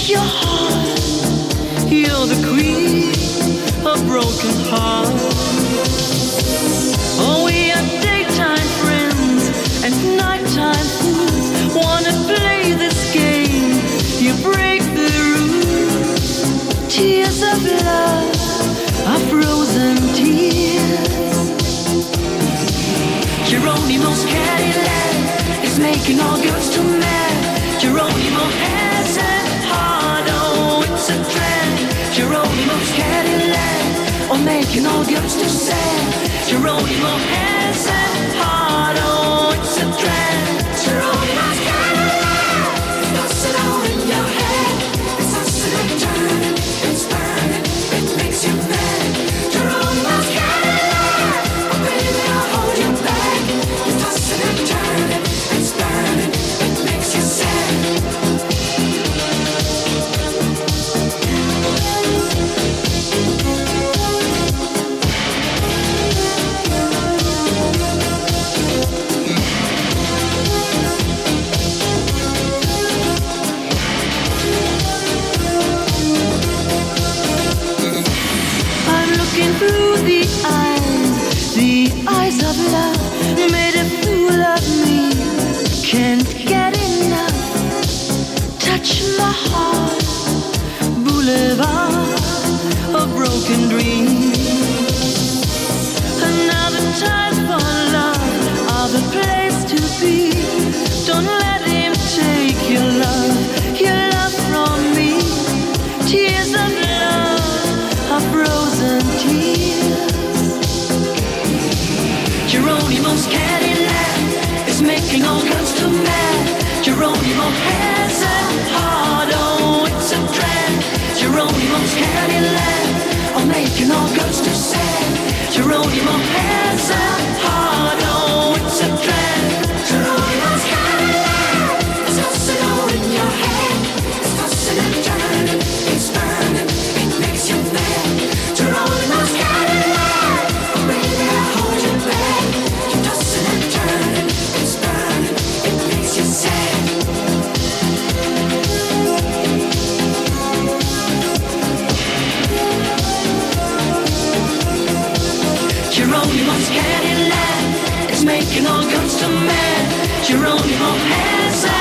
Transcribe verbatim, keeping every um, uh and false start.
your heart. You're the queen of broken hearts. Oh, we are daytime friends and nighttime fools. Wanna play this game? You break the rules. Tears of love are frozen tears. Geronimo's Cadillac is making all girls too mad. Geronimo has a heart, oh, it's a drag. Geronimo's Cadillac, oh, making all girls too sad. Geronimo has a heart, oh, it's a drag. Geronimo's Cadillac, it's tossing all in your head. It's tossing and turning, it's burning, it makes you mad. Geronimo's Cadillac, oh baby, I'll hold you back. It's tossing and turning, it's burning, it makes you sad. Through the eyes, the eyes of love, made a fool of me. Can't get enough. Touch my heart, boulevard of broken dreams. Another time for love, other place to be. Don't let him take your love, your love from me. Tears of love are frozen tears. Geronimo's Cadillac is making all girls too mad. Geronimo has a heart, oh, it's a drag. Geronimo's Cadillac, oh, making all girls too sad. Geronimo has a heart, oh, it's a drag. Geronimo's Cadillac, it's tossing all in your head. It's tossing and turning, it's burning, it makes you mad. Geronimo's Cadillac, oh baby, I'll hold you back. You're tossing and turning, it's burning, it makes you sad. Geronimo's Cadillac, it's making all girls too mad. Geronimo has a